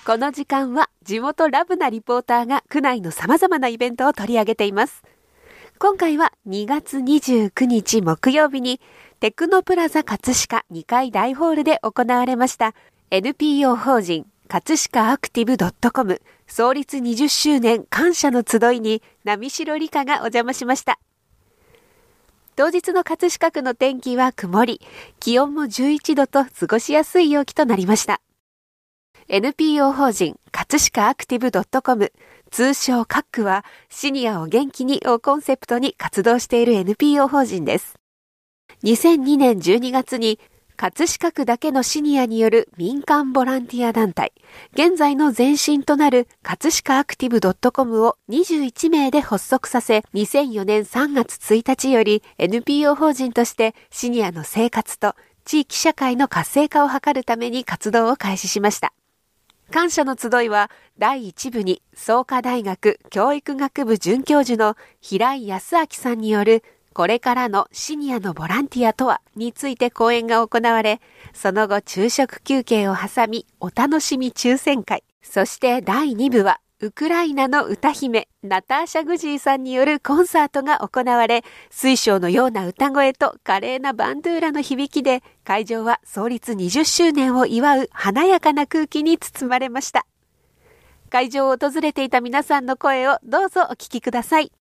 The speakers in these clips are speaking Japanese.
この時間は地元ラブなリポーターが区内の様々なイベントを取り上げています。今回は2月29日木曜日にテクノプラザ葛飾2階大ホールで行われました NPO 法人葛飾アクティブ .com 創立20周年感謝の集いに波代理香がお邪魔しました。当日の葛飾区の天気は曇り、気温も11度と過ごしやすい陽気となりました。NPO 法人葛飾アクティブ .com 通称カックはシニアを元気にをコンセプトに活動している NPO 法人です。2002年12月に葛飾区だけのシニアによる民間ボランティア団体、現在の前身となる葛飾アクティブ .com を21名で発足させ、2004年3月1日より NPO 法人としてシニアの生活と地域社会の活性化を図るために活動を開始しました。感謝の集いは第1部に創価大学教育学部准教授の平井康明さんによるこれからのシニアのボランティアとはについて講演が行われ、その後昼食休憩を挟みお楽しみ抽選会、そして第2部はウクライナの歌姫ナターシャ・グジーさんによるコンサートが行われ、水晶のような歌声と華麗なバンドゥーラの響きで会場は創立20周年を祝う華やかな空気に包まれました。会場を訪れていた皆さんの声をどうぞお聞きください。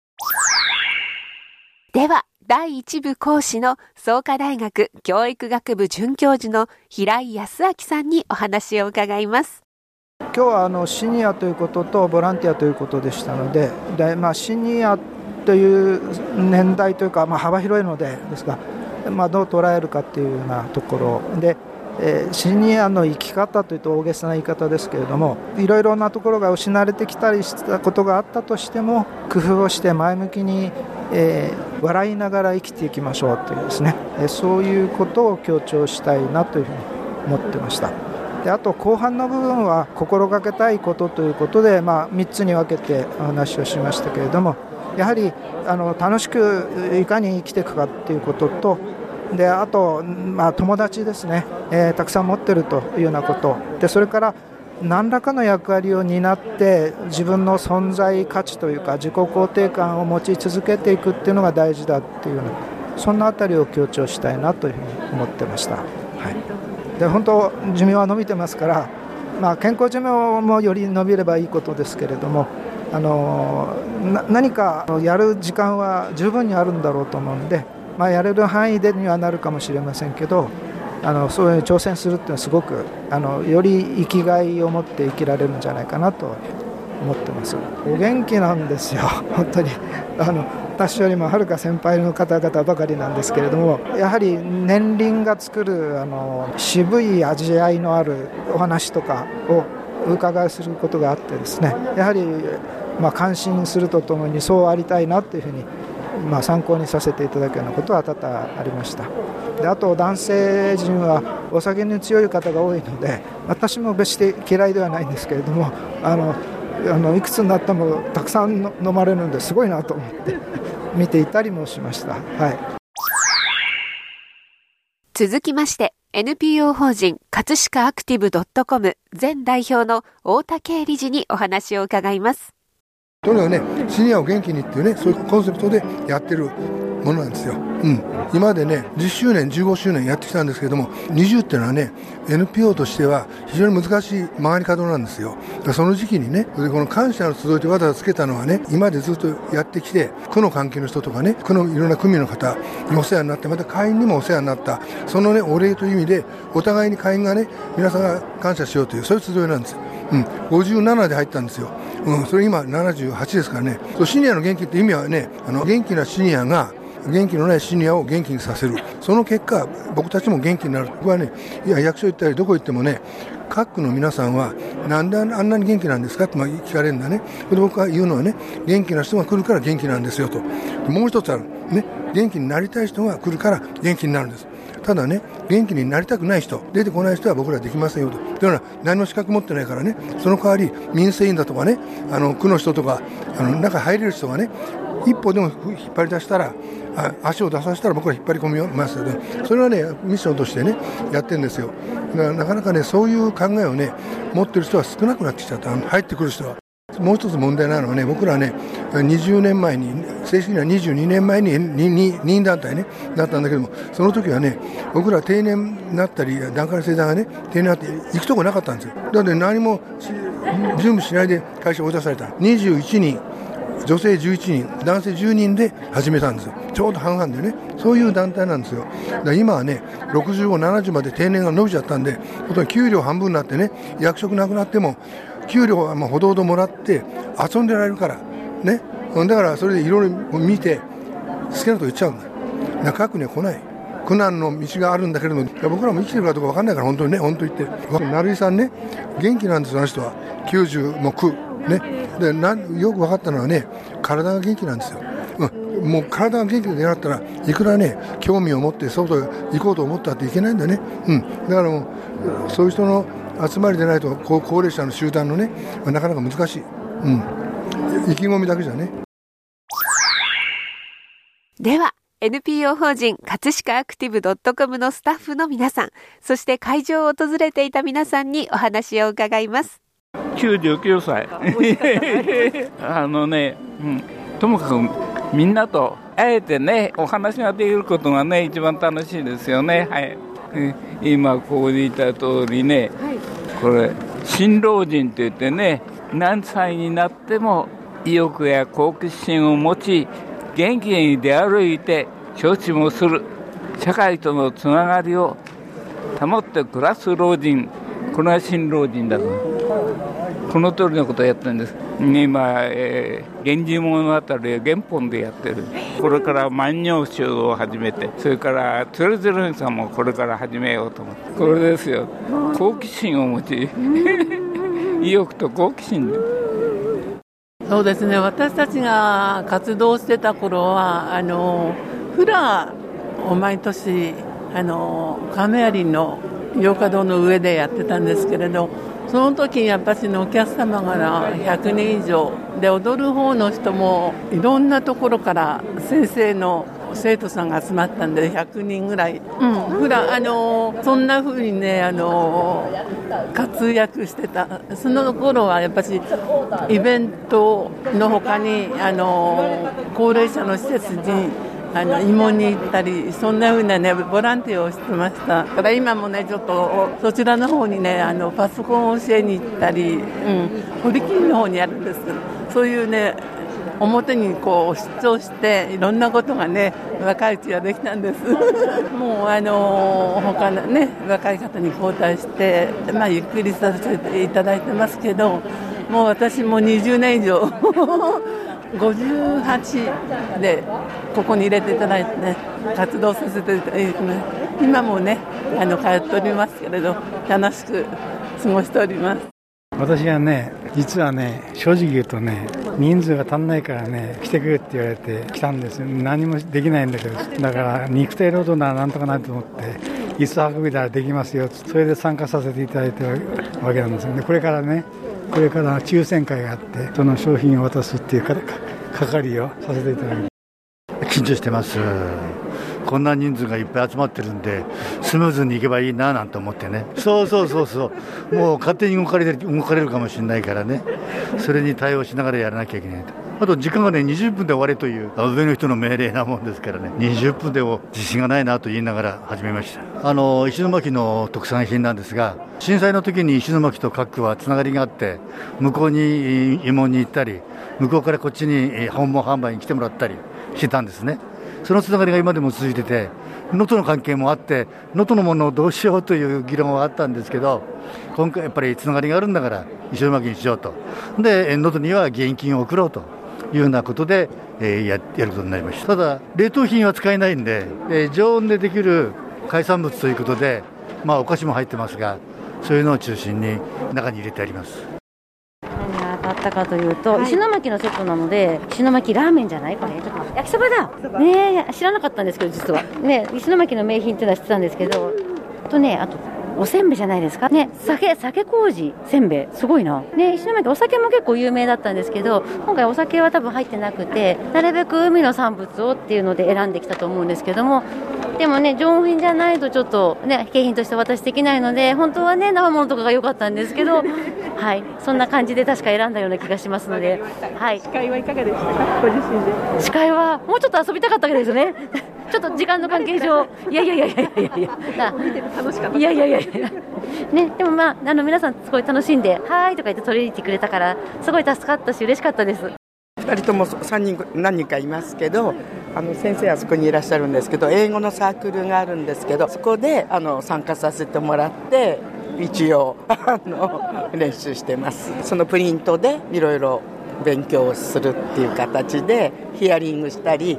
では第1部講師の創価大学教育学部准教授の平井康明さんにお話を伺います。 今日はシニアということとボランティアということでしたので、シニアという年代というか、幅広いのでですが、どう捉えるかというようなところで、シニアの生き方というと大げさな言い方ですけれども、いろいろなところが失われてきたりしたことがあったとしても工夫をして前向きに、笑いながら生きていきましょうというですね、そういうことを強調したいなというふうに思ってました。であと後半の部分は心がけたいことということで、3つに分けてお話をしましたけれども、やはり楽しくいかに生きていくかということと、であと、友達ですね、たくさん持ってるというようなことで、それから何らかの役割を担って自分の存在価値というか自己肯定感を持ち続けていくっていうのが大事だっていうような、そんなあたりを強調したいなというふうに思ってました。で本当寿命は伸びてますから、健康寿命もより伸びればいいことですけれども、何かやる時間は十分にあるんだろうと思うんで、やれる範囲でにはなるかもしれませんけど、そういう挑戦するっていうのはすごくより生きがいを持って生きられるんじゃないかなと思ってます。お元気なんですよ本当に私よりもはるか先輩の方々ばかりなんですけれども、やはり年輪が作る渋い味わいのあるお話とかをお伺いすることがあってですね、やはり感心するとともにそうありたいなというふうに参考にさせていただくようなことは多々ありました。であと男性陣はお酒に強い方が多いので、私も別して嫌いではないんですけれども、いくつになってもたくさん飲まれるのですごいなと思って見ていたりもしました。 続きまして NPO 法人葛飾アクティブ .com 前代表の太田圭理事にお話を伺います。 とにかくね、シニアを元気にっていうね、そういうコンセプトでやってるものなんですよ。今までね、10周年、15周年やってきたんですけども、20っていうのはね、NPO としては非常に難しい曲がり角なんですよ。その時期にね、この感謝の集いとわざわざつけたのはね、今までずっとやってきて、区の関係の人とかね、区のいろんな組の方にお世話になって、また会員にもお世話になった、そのね、お礼という意味で、お互いに会員がね、皆さんが感謝しようという、そういう集いなんですよ。57で入ったんですよ。それ今78ですからね。シニアの元気って意味はね、元気なシニアが元気のないシニアを元気にさせる。その結果、僕たちも元気になる。僕はね、役所行ったりどこ行ってもね、各区の皆さんはなんであんなに元気なんですかって聞かれるんだね。で僕が言うのはね、元気な人が来るから元気なんですよと。もう一つあるね、元気になりたい人が来るから元気になるんです。ただね、元気になりたくない人、出てこない人は僕らできませんよと。だから何の資格持ってないからね、その代わり民生委員だとかね、区の人とか中入れる人がね、 一歩でも引っ張り出したら足を出させたら僕ら引っ張り込みますよね。それはねミッションとしてねやってるんですよ。なかなかねそういう考えをね持ってる人は少なくなってきちゃった。入ってくる人は。もう一つ問題なのはね、僕らね20年前に正式には22年前に任意団体ねなったんだけども、その時はね僕ら定年になったり団塊世代がね定年になって行くとこなかったんですよ。だって何も準備しないで会社を追い出された。21人女性11人男性10人で始めたんですよ。ちょうど半々でね、そういう団体なんですよ。だから今はね65、70まで定年が伸びちゃったんで、本当に給料半分になってね、役職なくなっても給料はほどほどもらって遊んでられるからね。だからそれでいろいろ見て好きなこと言っちゃうんだ。だから各には来ない苦難の道があるんだけれども、僕らも生きてるかどうか分かんないから本当にね、本当言って成井さんね元気なんですよ。あの人は90も9ね。でよく分かったのはね、体が元気なんですよ。もう体が元気でなったらいくらね興味を持って外へ行こうと思ったっていけないんだね。だからもうそういう人の集まりでないと高齢者の集団のねなかなか難しい。意気込みだけじゃね。 では NPO 法人葛飾アクティブ .com のスタッフの皆さん、そして会場を訪れていた皆さんにお話を伺います。 99歳ともかくみんなと会えてねお話ができることがね一番楽しいですよね。はい、今ここにいた通りね、これ新老人といってね、何歳になっても意欲や好奇心を持ち元気に出歩いて承知もする、社会とのつながりを保って暮らす老人、これが新老人だと、この通りのことをやってるんです。今、源氏物語を原本でやってる。これから万葉集を始めて、それからつるつるんさんもこれから始めようと思って、これですよ。好奇心を持ち意欲と好奇心で。 そうですね、私たちが活動してた頃はフラを毎年亀有の洋華堂の上でやってたんですけれど、その時やっぱしお客様が100人以上で、踊る方の人もいろんなところから先生の生徒さんが集まったんで100人ぐらい、そんな風にね活躍してた。その頃はやっぱしイベントの他に高齢者の施設に慰問に行ったり、そんな風なねボランティアをしてました。だから今もねちょっとそちらの方にねパソコンを教えに行ったり、堀切の方にあるんですけど、そういうね表にこう出張していろんなことがね若いうちはできたんですもう他のね若い方に交代して、ゆっくりさせていただいてますけど、もう私も20年以上58でここに入れていただいてね活動させていただいて、今もね通っておりますけれど楽しく過ごしております。 私はね実はね正直言うとね人数が足んないからね来てくれって言われて来たんですよ。何もできないんだけど、だから肉体労働ならなんとかなると思って椅子運びならできますよ、それで参加させていただいてるわけなんですよね。これから抽選会があってその商品を渡すっていう係をさせていただきます。 緊張してます。こんな人数がいっぱい集まってるんでスムーズにいけばいいななんて思ってね。そうもう勝手に動かれるかもしれないからね、それに対応しながらやらなきゃいけないと。あと時間がね20分で終われという上の人の命令なもんですからね、20分でも自信がないなと言いながら始めました。石巻の特産品なんですが、震災の時に石巻と各区はつながりがあって、向こうに慰問に行ったり向こうからこっちに訪問販売に来てもらったりしてたんですね。そのつながりが今でも続いてて、能登の関係もあって能登のものをどうしようという議論はあったんですけど、今回やっぱりつながりがあるんだから石巻にしようと。で能登には義援金を送ろうというようなことで、やることになりました。ただ冷凍品は使えないんで、常温でできる海産物ということで、お菓子も入ってますが、そういうのを中心に中に入れてあります。 何が当たったかというと、石巻のセットなので、石巻ラーメンじゃない？これちょっと焼きそばだね。知らなかったんですけど、実はね石巻の名品っていうのは知ってたんですけど、あとおせんべいじゃないですかね。酒麹せんべいすごいなね。石巻お酒も結構有名だったんですけど、今回お酒は多分入ってなくて、なるべく海の産物をっていうので選んできたと思うんですけども、でもね上品じゃないとちょっとね景品として渡しできないので、本当はね生ものとかが良かったんですけどはい、そんな感じで確か選んだような気がしますので、はい。 司会はいかがでしたか、ご自身で。 司会はもうちょっと遊びたかったわけですねちょっと時間の関係上、いや楽しかった。いやね、でも皆さんすごい楽しんで、はーいとか言って取り入れてくれたから、すごい助かったし嬉しかったです。 2人とも何人かいますけど、先生はそこにいらっしゃるんですけど、英語のサークルがあるんですけど、そこで参加させてもらって、一応練習してます。そのプリントでいろいろ勉強するっていう形でヒアリングしたり、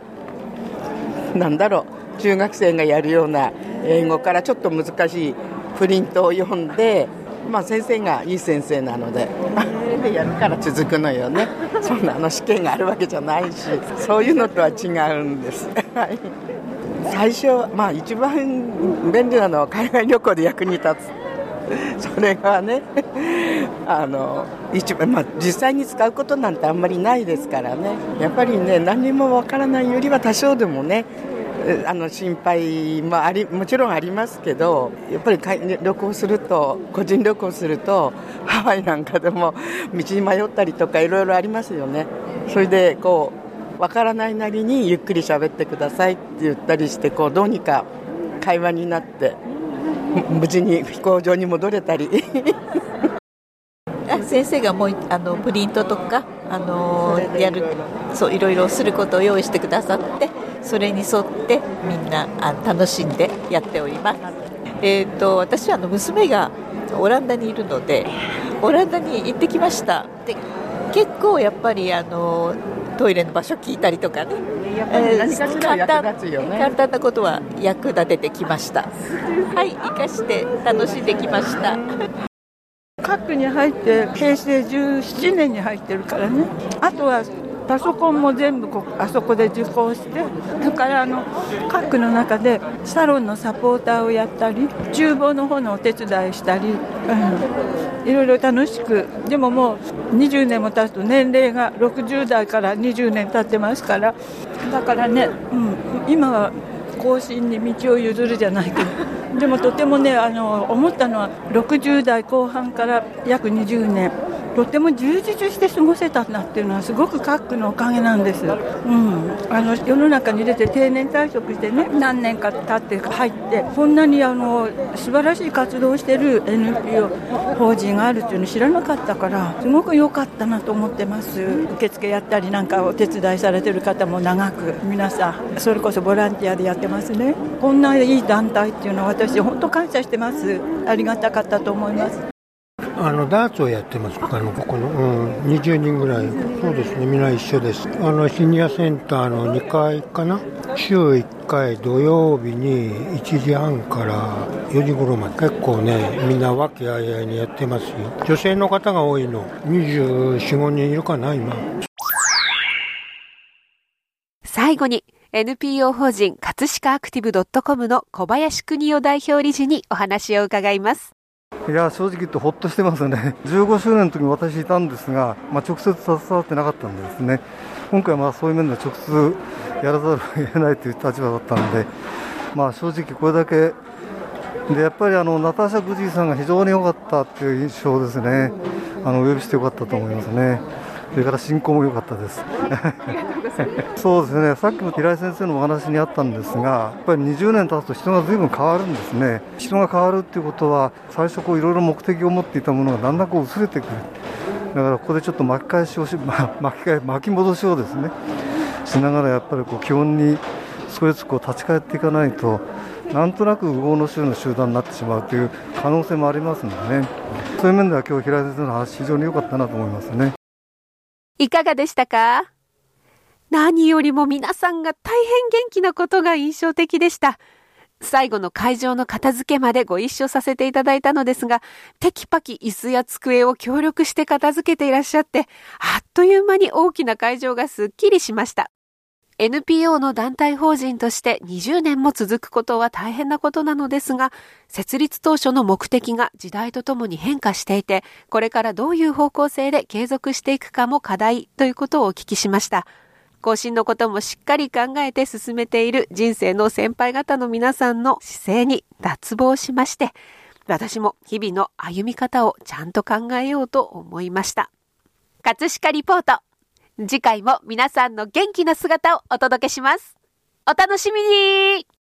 中学生がやるような英語からちょっと難しいプリントを読んで、先生がいい先生なのででやるから続くのよね。そんな試験があるわけじゃないし、そういうのとは違うんです最初、一番便利なのは海外旅行で役に立つそれがね一番、実際に使うことなんてあんまりないですからね。やっぱりね、何もわからないよりは多少でもね、心配ももちろんありますけど、やっぱり旅行すると、個人旅行すると、ハワイなんかでも道に迷ったりとかいろいろありますよね。それでわからないなりにゆっくり喋ってくださいって言ったりして、どうにか会話になって無事に飛行場に戻れたり先生がもうプリントとかやる、そういろいろすることを用意してくださって、それに沿ってみんな楽しんでやっております。私は娘がオランダにいるので、オランダに行ってきました。で、結構やっぱりトイレの場所聞いたりとかね、簡単なことは役立ててきました。はい、生かして楽しんできました。 核に入って平成17年に入ってるからね。あとはパソコンも全部あそこで受講して、それから核の中でサロンのサポーターをやったり、厨房の方のお手伝いしたり、いろいろ楽しく。でももう20年も経つと年齢が60代から20年経ってますから、だからね、今は後進に道を譲るじゃないけど、でもとてもね、思ったのは60代後半から約20年とても充実して過ごせたなっていうのはすごく核のおかげなんです。世の中に出て定年退職してね、何年か経って入って、こんなに素晴らしい活動をしている NPO 法人があるっていうの知らなかったから、すごく良かったなと思ってます。受付やったりなんかお手伝いされてる方も長く皆さんそれこそボランティアでやってますね。こんないい団体っていうのは私本当感謝してます。ありがたかったと思います。 ダーツをやってます。ここの、20人ぐらい。そうですね、みんな一緒です。シニアセンターの2階かな。週1回土曜日に1時半から4時頃まで。結構ね、みんな和気あいあいにやってますよ。女性の方が多いの。24、5人いるかな、今。 最後に、NPO 法人葛飾アクティブ.com の小林邦夫代表理事にお話を伺います。 いや、正直言ってほっとしてますね。15周年の時に私いたんですが、直接携わってなかったんでですね、今回はそういう面では直接やらざるを得ないという立場だったので、正直これだけで、やっぱりナターシャ・グジーさんが非常に良かったっていう印象ですね。お呼びして良かったと思いますね。それから進行も良かったですそうですね、さっきも平井先生のお話にあったんですが、やっぱり20年経つと人が随分変わるんですね。人が変わるっていうことは、最初いろいろ目的を持っていたものがだんだん薄れてくる。だからここでちょっと巻き戻しをですねしながら、やっぱり基本に少しずつ立ち返っていかないと、なんとなく右往の衆の集団になってしまうという可能性もありますのでね。そういう面では今日平井先生の話、非常に良かったなと思いますね。 いかがでしたか？何よりも皆さんが大変元気なことが印象的でした。最後の会場の片付けまでご一緒させていただいたのですが、テキパキ椅子や机を協力して片付けていらっしゃって、あっという間に大きな会場がすっきりしました。 NPO の団体法人として20年も続くことは大変なことなのですが、設立当初の目的が時代とともに変化していて、これからどういう方向性で継続していくかも課題ということをお聞きしました。後進のこともしっかり考えて進めている人生の先輩方の皆さんの姿勢に脱帽しまして、私も日々の歩み方をちゃんと考えようと思いました。葛飾リポート。次回も皆さんの元気な姿をお届けします。お楽しみに。